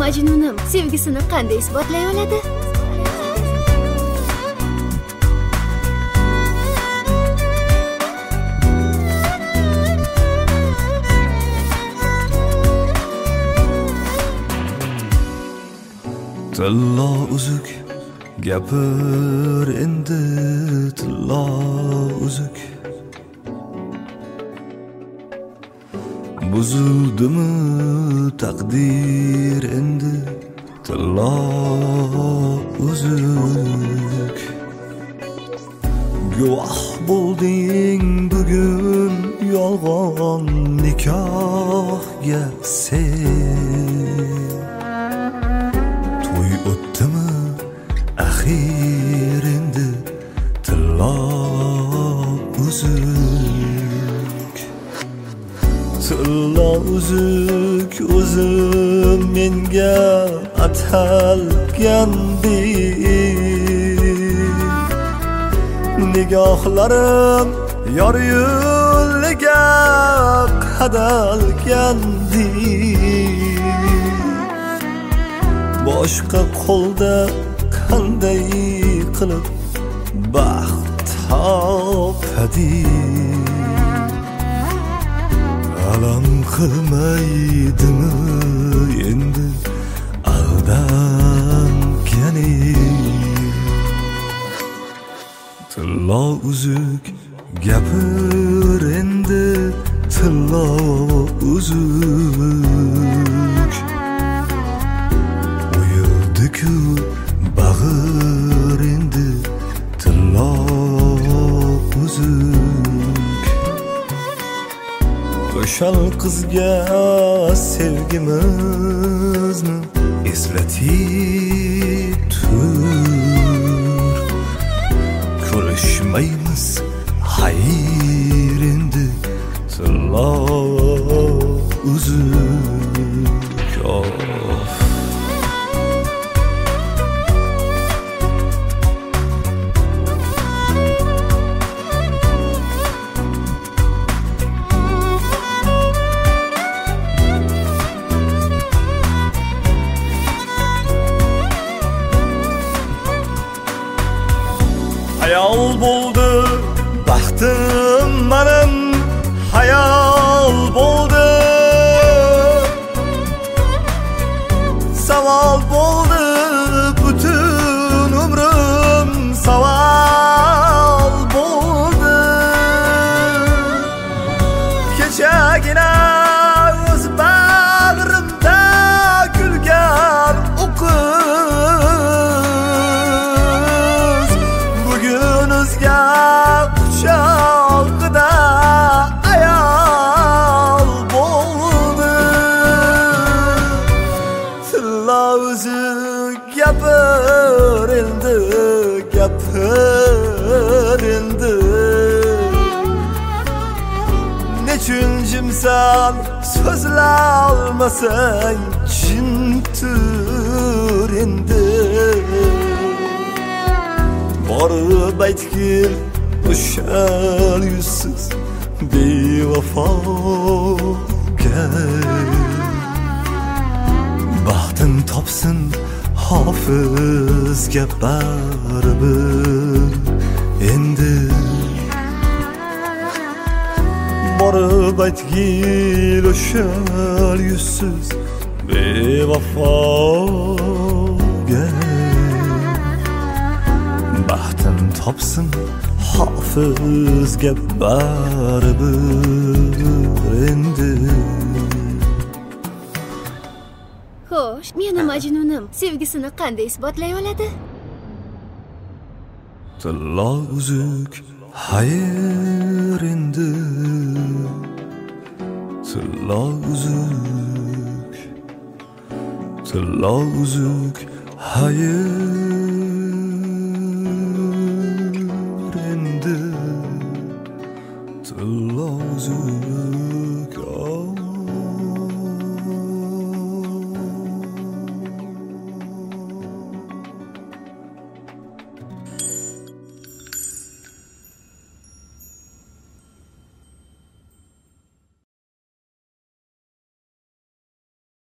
Majnunim sevgisini qanday isbotlay oladi? Tillo uzuk gapir endi, tillo uzuk. Buzuldimi taqdir endi, tillo uzuk. Guvoh bo'lding bugun yolg'on nikohga sen. To'y o'tdimi axir endi, tillo uzuk. Tillo uzuk o'zim menga atalgandek, nigohlarim yor yo'liga qadalgandek. Boshqa qo'lda qanday qilib baxt topadik? Alam qilmaydimi endi aldanganing? Tillo uzuk gapir endi, tillo uzuk. Uyurdi-ku bag'ir endi, tillo uzuk. O'shal qizga sevgimizni eslatib tur. Ko'rishmaymiz xayr endi, tillo uzuk. Hayal bo'ldi baxtim menim, hayal bo'ldi. Savol bo'ldi butun umrim, savol bo'ldi. Kechagina o'z bag'rimda kulgan o qiz, bugun o'zga quchog'ida ayol bo'ldi. Tillo uzuk gapir endi, gapir endi. Nechun jimsan so'zlolmasang, jim tur endi. Borib aytgil o'shal yuzsiz bevafoga, baxtin topsin hofizga baribir endi. Borib aytgil o'shal yuzsiz bevafoga, baxtin topsin hofizga baribir endi. Xo'sh, meni Majnunim sevgisini qanday isbotlay oladi? Tillo uzuk xayr endi, tillo uzuk, tillo uzuk xayr